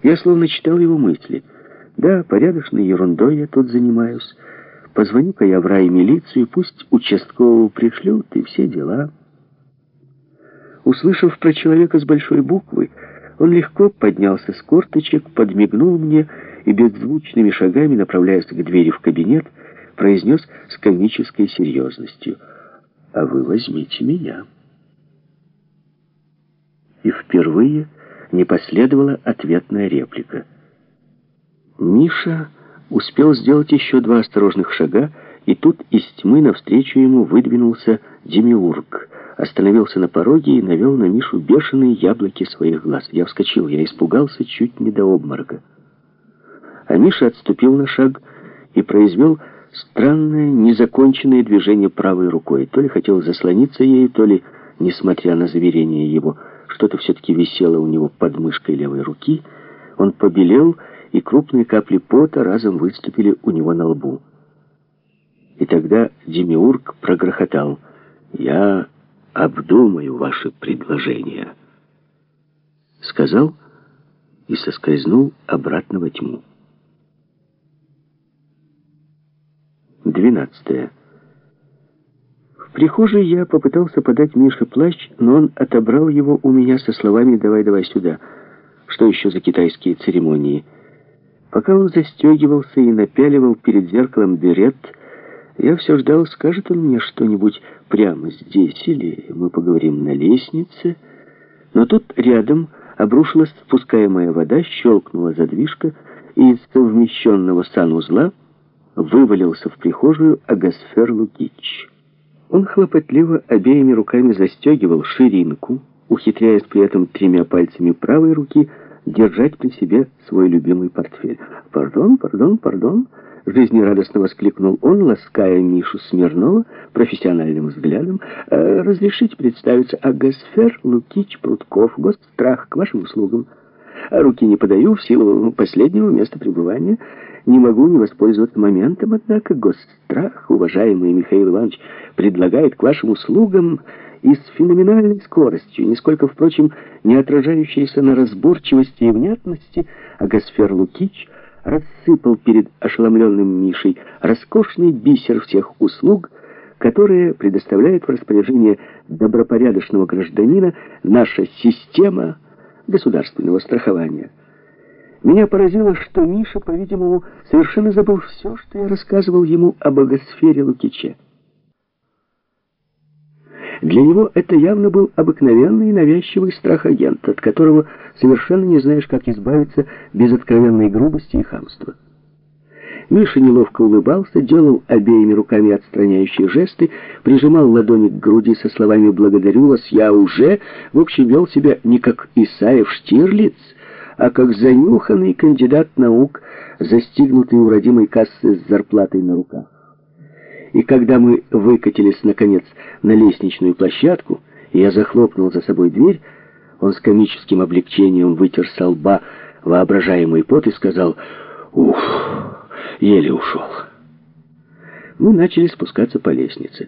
Я словно читал его мысли. Да, порядочной ерундой я тут занимаюсь. Позвоню-ка я в раймилицию, пусть участкового пришлют, и все дела. Услышав про человека с большой буквы, он легко поднялся с корточек, подмигнул мне и беззвучными шагами, направляясь к двери в кабинет, произнес с комической серьезностью: «А вы возьмите меня». И впервые не последовала ответная реплика. Миша успел сделать еще 2 осторожных шага, и тут из тьмы навстречу ему выдвинулся Демиург, остановился на пороге и навел на Мишу бешеные яблоки своих глаз. Я вскочил, я испугался чуть не до обморока. А Миша отступил на шаг и произвел странное, незаконченное движение правой рукой. То ли хотел заслониться ею, то ли, несмотря на заверение его, что-то все-таки висело у него под мышкой левой руки. Он побелел, и крупные капли пота разом выступили у него на лбу. И тогда Демиург прогрохотал: «Я обдумаю ваше предложение», — сказал и соскользнул обратно во тьму. 12. В прихожей я попытался подать Мише плащ, но он отобрал его у меня со словами: «Давай, давай сюда». Что еще за китайские церемонии? Пока он застегивался и напяливал перед зеркалом берет, я все ждал, скажет он мне что-нибудь прямо здесь, или мы поговорим на лестнице. Но тут рядом обрушилась спускаемая вода, щелкнула задвижка, и из совмещенного санузла вывалился в прихожую Агасфер Лукич. Он хлопотливо обеими руками застегивал ширинку, ухитряясь при этом 3 пальцами правой руки держать при себе свой любимый портфель. «Пардон, пардон, пардон!» — жизнерадостно воскликнул он, лаская Мишу Смирнова профессиональным взглядом. «Разрешите представиться, Агасфер Лукич Прутков, госстрах, к вашим услугам. Руки не подаю в силу последнего места пребывания. Не могу не воспользоваться моментом, однако госстрах, уважаемый Михаил Иванович, предлагает к вашим услугам и с феноменальной скоростью, нисколько, впрочем, не отражающейся на разборчивости и внятности, Агасфер Лукич рассыпал перед ошеломленным Мишей роскошный бисер всех услуг, которые предоставляет в распоряжение добропорядочного гражданина наша система государственного страхования. Меня поразило, что Миша, по-видимому, совершенно забыл все, что я рассказывал ему об Агасфере Лукиче. Для него это явно был обыкновенный навязчивый страх-агент, от которого совершенно не знаешь, как избавиться без откровенной грубости и хамства. Миша неловко улыбался, делал обеими руками отстраняющие жесты, прижимал ладони к груди со словами «благодарю вас, я уже», в общем, вел себя не как Исаев Штирлиц, а как занюханный кандидат наук, застигнутый у родимой кассы с зарплатой на руках. И когда мы выкатились, наконец, на лестничную площадку, и я захлопнул за собой дверь, он с комическим облегчением вытер со лба воображаемый пот и сказал: «Ух, еле ушел». Мы начали спускаться по лестнице.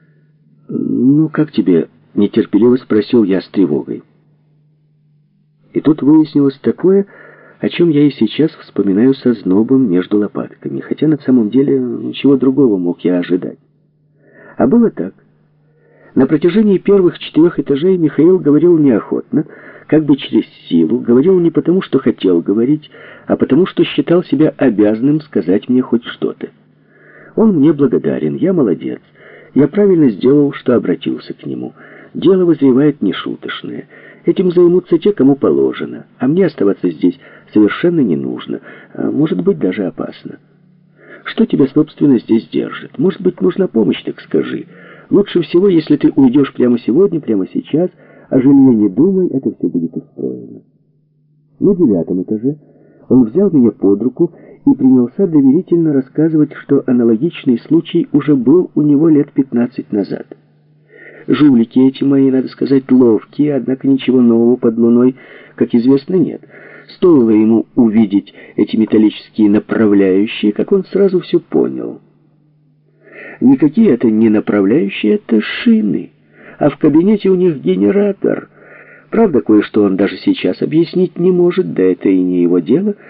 «Ну, как тебе?» — нетерпеливо спросил я с тревогой. И тут выяснилось такое, о чем я и сейчас вспоминаю со знобом между лопатками, хотя на самом деле ничего другого мог я ожидать. А было так. На протяжении первых 4 этажей Михаил говорил неохотно, как бы через силу, говорил не потому, что хотел говорить, а потому, что считал себя обязанным сказать мне хоть что-то. Он мне благодарен, я молодец, я правильно сделал, что обратился к нему. Дело вызревает нешуточное. Этим займутся те, кому положено, а мне оставаться здесь совершенно не нужно, а может быть даже опасно. Что тебя, собственно, здесь держит? Может быть, нужна помощь, так скажи. Лучше всего, если ты уйдешь прямо сегодня, прямо сейчас, о жилье не думай, это все будет устроено». На 9 этаже он взял меня под руку и принялся доверительно рассказывать, что аналогичный случай уже был у него лет 15 назад. Жулики эти мои, надо сказать, ловкие, однако ничего нового под луной, как известно, нет. Стоило ему увидеть эти металлические направляющие, как он сразу все понял. Никакие это не направляющие, это шины, а в кабинете у них генератор. Правда, кое-что он даже сейчас объяснить не может, да это и не его дело.